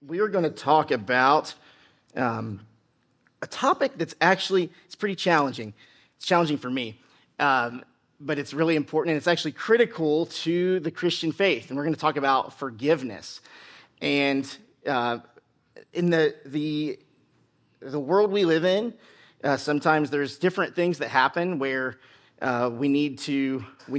We are going to talk about a topic that's actually, it's pretty challenging. It's challenging for me, but it's really important, and it's actually critical to the Christian faith. And we're going to talk about forgiveness. And in the world we live in, sometimes there's different things that happen where we need to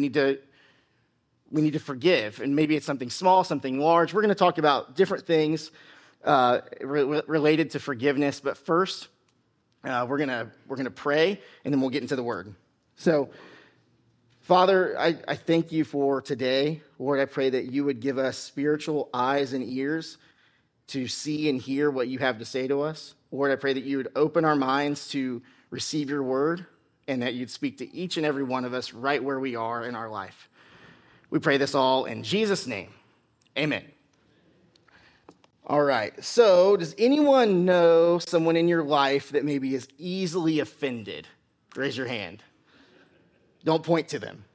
forgive, and maybe it's something small, something large. We're going to talk about different things related to forgiveness, but first, we're gonna pray, and then we'll get into the Word. So, Father, I thank you for today. Lord, I pray that you would give us spiritual eyes and ears to see and hear what you have to say to us. Lord, I pray that you would open our minds to receive your Word, and that you'd speak to each and every one of us right where we are in our life. We pray this all in Jesus' name. Amen. All right. So, does anyone know someone in your life that maybe is easily offended? Raise your hand. Don't point to them.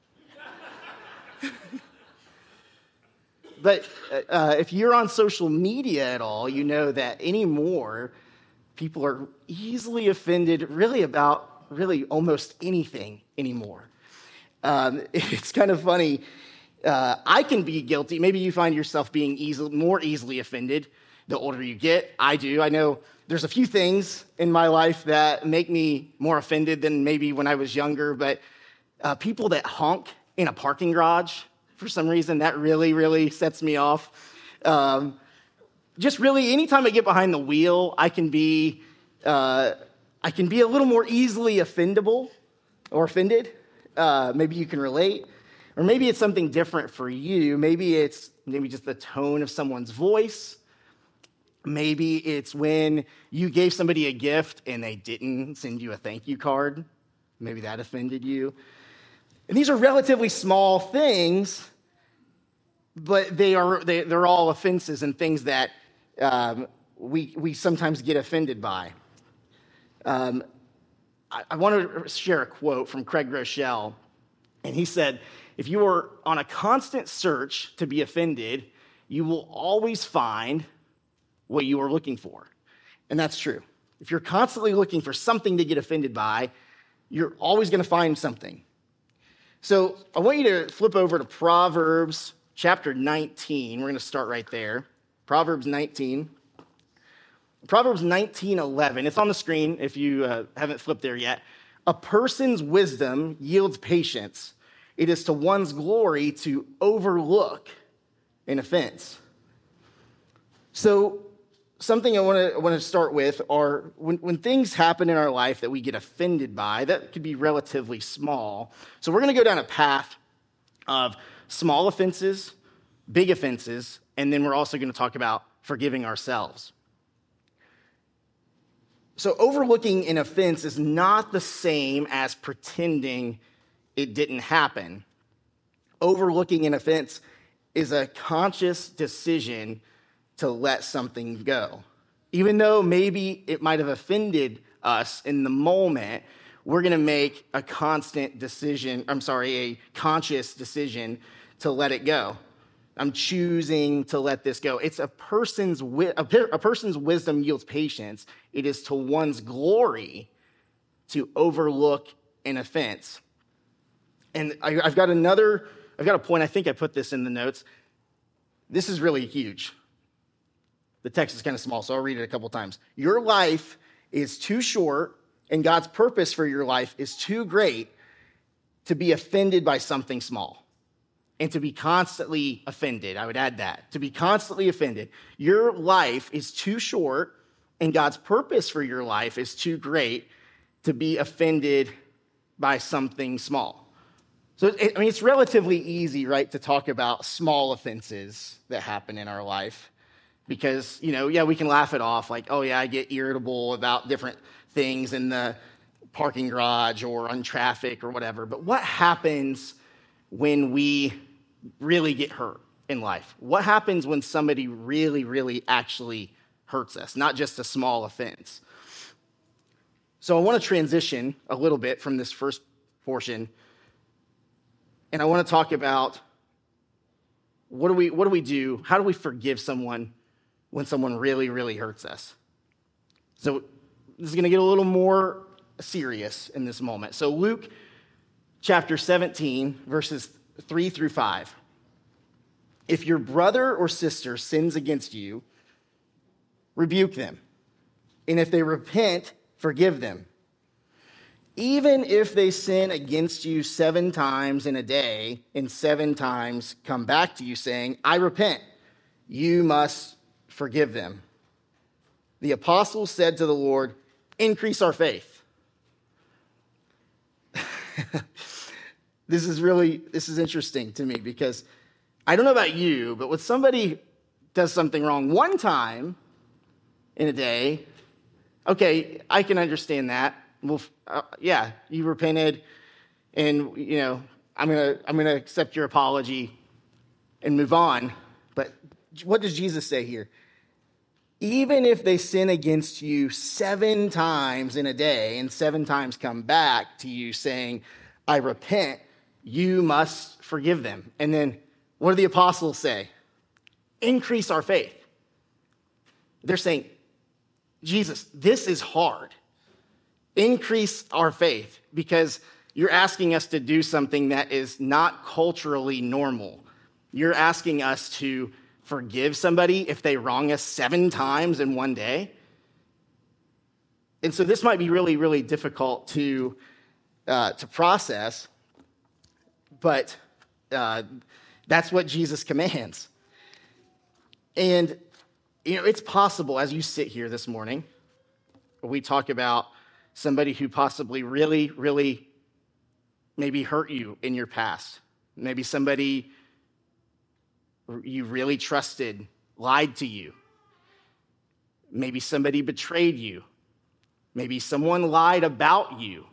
But if you're on social media at all, you know that anymore, people are easily offended about almost anything anymore. It's kind of funny. I can be guilty. Maybe you find yourself being more easily offended the older you get. I do. I know there's a few things in my life that make me more offended than maybe when I was younger, but people that honk in a parking garage, for some reason, that really, really sets me off. Just really, anytime I get behind the wheel, I can be a little more easily offendable or offended. Maybe you can relate. Or maybe it's something different for you. Maybe it's just the tone of someone's voice. Maybe it's when you gave somebody a gift and they didn't send you a thank you card. Maybe that offended you. And these are relatively small things, but they're all offenses and things that we sometimes get offended by. I want to share a quote from Craig Groeschel, and he said, "If you are on a constant search to be offended, you will always find what you are looking for." And that's true. If you're constantly looking for something to get offended by, you're always going to find something. So I want you to flip over to Proverbs chapter 19. We're going to start right there. Proverbs 19. Proverbs 19:11. It's on the screen if you haven't flipped there yet. "A person's wisdom yields patience. It is to one's glory to overlook an offense." So something I want to start with are when things happen in our life that we get offended by, that could be relatively small. So we're going to go down a path of small offenses, big offenses, and then we're also going to talk about forgiving ourselves. So overlooking an offense is not the same as pretending it didn't happen. Overlooking an offense is a conscious decision to let something go. Even though maybe it might have offended us in the moment, we're going to make a conscious decision to let it go. I'm choosing to let this go. It's a person's wisdom yields patience. It is to one's glory to overlook an offense. And I've got a point. I think I put this in the notes. This is really huge. The text is kind of small, so I'll read it a couple times. "Your life is too short, and God's purpose for your life is too great to be offended by something small." And to be constantly offended, I would add that. To be constantly offended. Your life is too short, and God's purpose for your life is too great to be offended by something small. So, it's relatively easy, right, to talk about small offenses that happen in our life. Because, we can laugh it off like, oh, yeah, I get irritable about different things in the parking garage or on traffic or whatever. But what happens when we really get hurt in life? What happens when somebody really, really actually hurts us, not just a small offense? So I want to transition a little bit from this first portion, and I want to talk about what do we do? How do we forgive someone when someone really, really hurts us. So this is going to get a little more serious in this moment. So Luke chapter 17, verses 3 through 5. If your brother or sister sins against you, rebuke them. And if they repent, forgive them. Even if they sin against you 7 times in a day, and 7 times come back to you saying, I repent, you must forgive them. The apostles said to the Lord, increase our faith. This is interesting to me because I don't know about you, but when somebody does something wrong 1 time in a day, okay, I can understand that. Well, yeah, you repented, and I'm gonna accept your apology and move on. But what does Jesus say here? Even if they sin against you 7 times in a day, and 7 times come back to you saying, I repent, you must forgive them. And then what do the apostles say? Increase our faith. They're saying, Jesus, this is hard. Increase our faith because you're asking us to do something that is not culturally normal. You're asking us to forgive somebody if they wrong us 7 times in one day. And so this might be really, really difficult to process, but that's what Jesus commands. And, it's possible as you sit here this morning, we talk about somebody who possibly really, really maybe hurt you in your past. Maybe somebody you really trusted lied to you. Maybe somebody betrayed you. Maybe someone lied about you.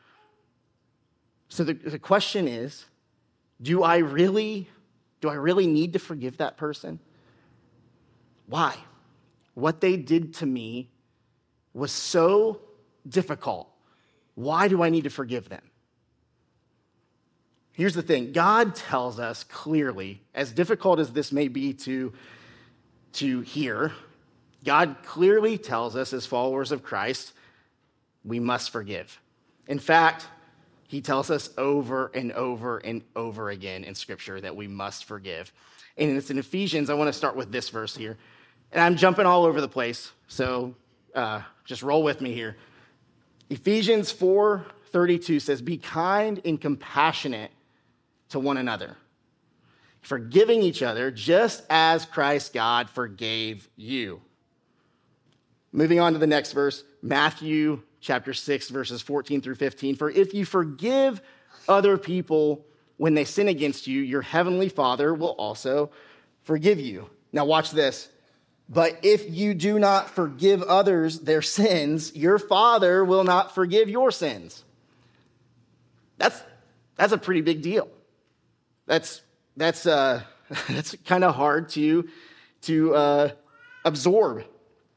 So the question is, do I really need to forgive that person? Why? What they did to me was so difficult. Why do I need to forgive them? Here's the thing. God tells us clearly, as difficult as this may be to hear, God clearly tells us as followers of Christ, we must forgive. In fact, he tells us over and over and over again in Scripture that we must forgive. And it's in Ephesians. I want to start with this verse here. And I'm jumping all over the place, so just roll with me here. Ephesians 4:32 says, be kind and compassionate to one another, forgiving each other just as Christ God forgave you. Moving on to the next verse, Matthew chapter 6, verses 14 through 15. For if you forgive other people when they sin against you, your heavenly Father will also forgive you. Now watch this. But if you do not forgive others their sins, your Father will not forgive your sins. That's a pretty big deal. That's kind of hard to absorb.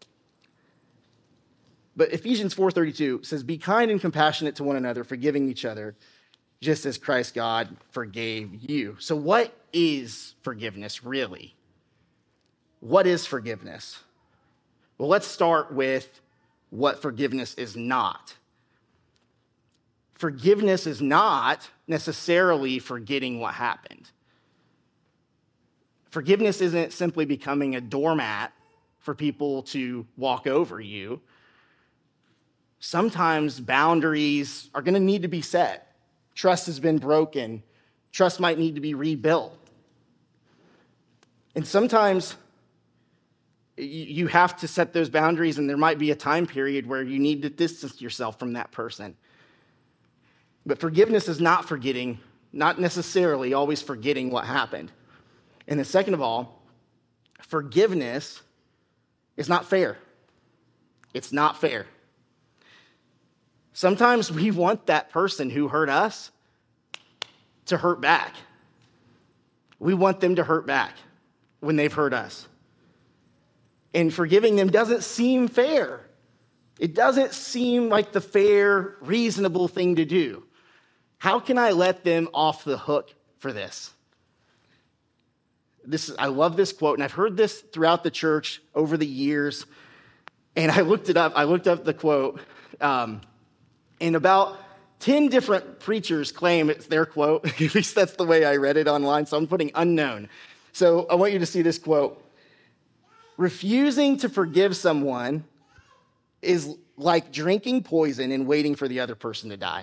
But Ephesians 4:32 says, be kind and compassionate to one another, forgiving each other, just as Christ God forgave you. So what is forgiveness really? What is forgiveness? Well, let's start with what forgiveness is not. Forgiveness is not necessarily forgetting what happened. Forgiveness isn't simply becoming a doormat for people to walk over you. Sometimes boundaries are going to need to be set. Trust has been broken. Trust might need to be rebuilt. And sometimes you have to set those boundaries, and there might be a time period where you need to distance yourself from that person. But forgiveness is not forgetting, not necessarily always forgetting what happened. And then second of all, forgiveness is not fair. It's not fair. Sometimes we want that person who hurt us to hurt back. We want them to hurt back when they've hurt us. And forgiving them doesn't seem fair. It doesn't seem like the fair, reasonable thing to do. How can I let them off the hook for this? I love this quote, and I've heard this throughout the church over the years. And I looked it up. I looked up the quote, and about 10 different preachers claim it's their quote. At least that's the way I read it online, so I'm putting unknown. So I want you to see this quote. Refusing to forgive someone is like drinking poison and waiting for the other person to die.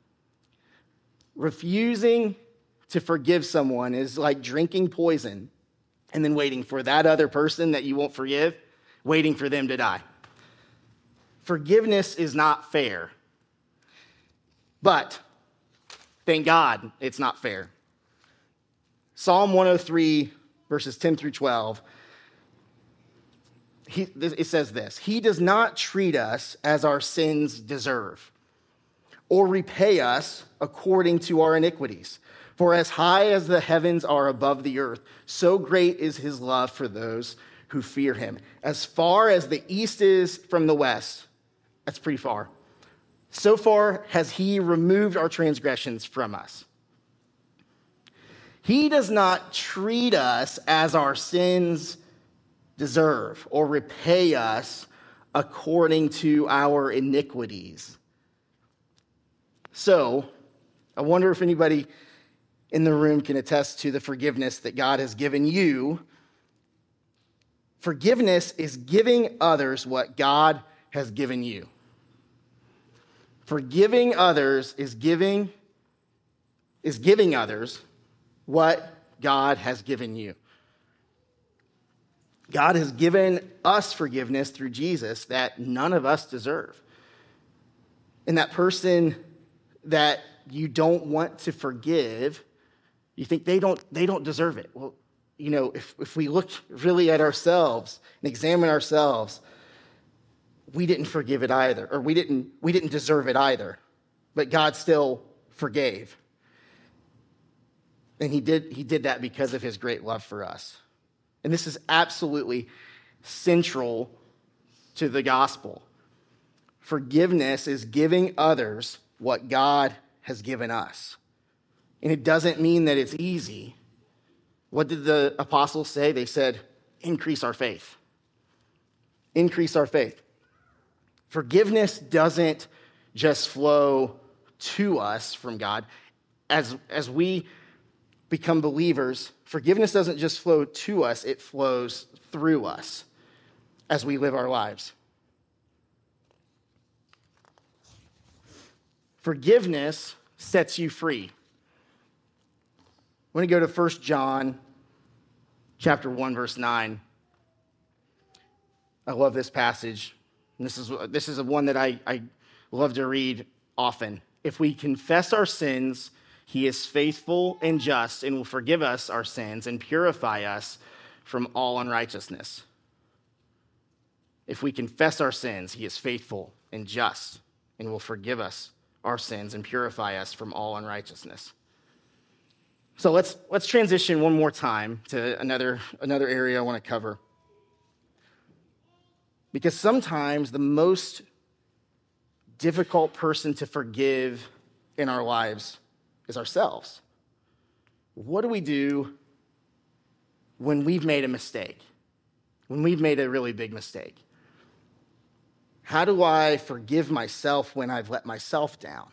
Refusing to forgive someone is like drinking poison and then waiting for that other person that you won't forgive, waiting for them to die. Forgiveness is not fair. But thank God it's not fair. Psalm 103, verses 10 through 12, it says this: He does not treat us as our sins deserve, or repay us according to our iniquities. For as high as the heavens are above the earth, so great is his love for those who fear him. As far as the east is from the west, that's pretty far, so far has he removed our transgressions from us. He does not treat us as our sins deserve or repay us according to our iniquities. So, I wonder if anybody in the room can attest to the forgiveness that God has given you. Forgiveness is giving others what God has given you. Forgiving others is giving others what God has given you. God has given us forgiveness through Jesus that none of us deserve. And that person that you don't want to forgive, you think they don't deserve it. Well, you know, if we look really at ourselves and examine ourselves, we didn't forgive it either, or we didn't deserve it either, but God still forgave. And he did that because of his great love for us. And this is absolutely central to the gospel. Forgiveness is giving others what God has given us. And it doesn't mean that it's easy. What did the apostles say? They said, increase our faith. Increase our faith. Forgiveness doesn't just flow to us from God. As we become believers, forgiveness doesn't just flow to us, it flows through us as we live our lives. Forgiveness sets you free. I want to go to 1 John chapter 1, verse 9. I love this passage. And this is one that I love to read often. If we confess our sins, he is faithful and just and will forgive us our sins and purify us from all unrighteousness. If we confess our sins, he is faithful and just and will forgive us our sins and purify us from all unrighteousness. So let's transition one more time to another area I want to cover. Because sometimes the most difficult person to forgive in our lives is ourselves. What do we do when we've made a mistake? When we've made a really big mistake? How do I forgive myself when I've let myself down?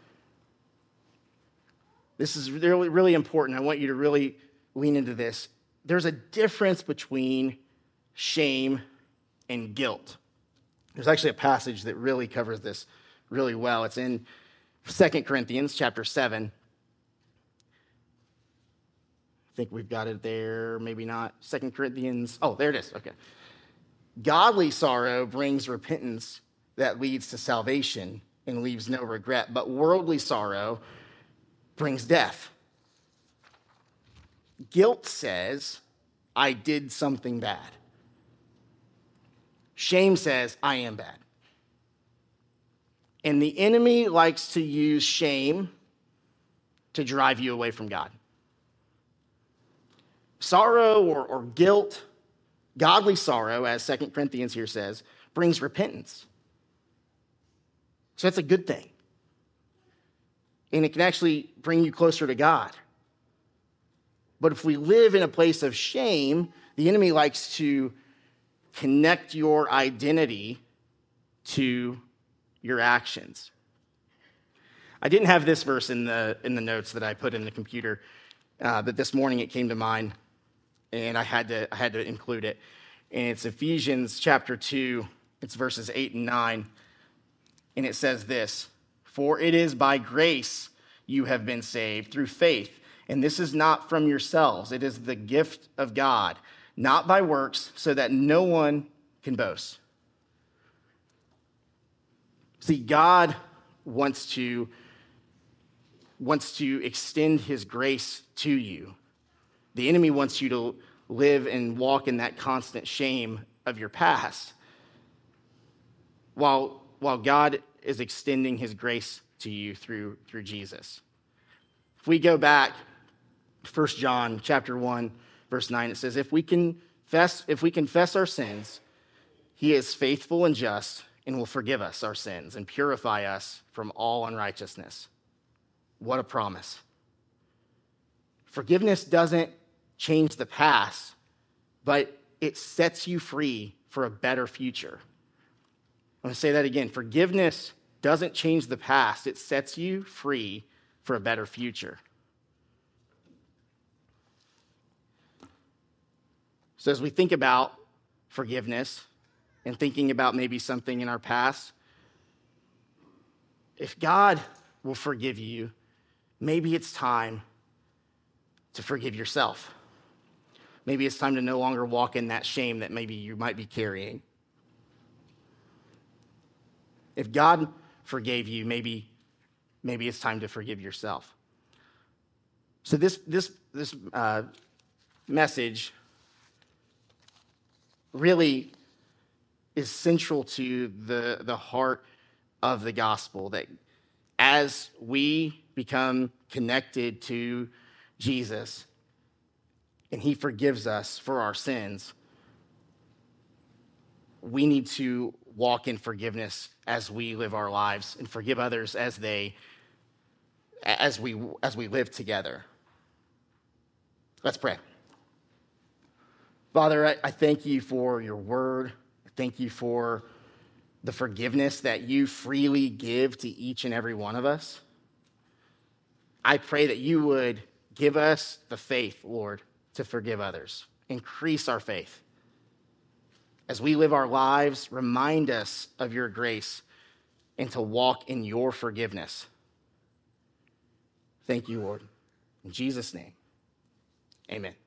This is really, really important. I want you to really lean into this. There's a difference between shame and guilt. There's actually a passage that really covers this really well. It's in 2 Corinthians chapter 7. I think we've got it there, maybe not. 2 Corinthians, oh, there it is, okay. Godly sorrow brings repentance that leads to salvation and leaves no regret, but worldly sorrow brings death. Guilt says, I did something bad. Shame says, I am bad. And the enemy likes to use shame to drive you away from God. Sorrow or guilt, godly sorrow, as 2 Corinthians here says, brings repentance. So that's a good thing. And it can actually bring you closer to God. But if we live in a place of shame, the enemy likes to connect your identity to your actions. I didn't have this verse in the notes that I put in the computer, but this morning it came to mind, and I had to include it. And it's Ephesians chapter 2, it's verses 8 and 9, and it says this: "For it is by grace you have been saved through faith, and this is not from yourselves, it is the gift of God, not by works, so that no one can boast." See, God wants to extend his grace to you. The enemy wants you to live and walk in that constant shame of your past, while God is extending his grace to you through Jesus. If we go back, 1 John chapter 1, verse 9, it says, if we confess our sins, he is faithful and just and will forgive us our sins and purify us from all unrighteousness. What a promise. Forgiveness doesn't change the past, but it sets you free for a better future. I'm going to say that again. Forgiveness doesn't change the past. It sets you free for a better future. So as we think about forgiveness and thinking about maybe something in our past, if God will forgive you, maybe it's time to forgive yourself. Maybe it's time to no longer walk in that shame that maybe you might be carrying. If God forgave you, maybe it's time to forgive yourself. So this message really is central to the heart of the gospel, that as we become connected to Jesus and he forgives us for our sins, we need to walk in forgiveness as we live our lives and forgive others as we live together. Let's pray. Father, I thank you for your word. I thank you for the forgiveness that you freely give to each and every one of us. I pray that you would give us the faith, Lord, to forgive others. Increase our faith. As we live our lives, remind us of your grace and to walk in your forgiveness. Thank you, Lord. In Jesus' name, amen.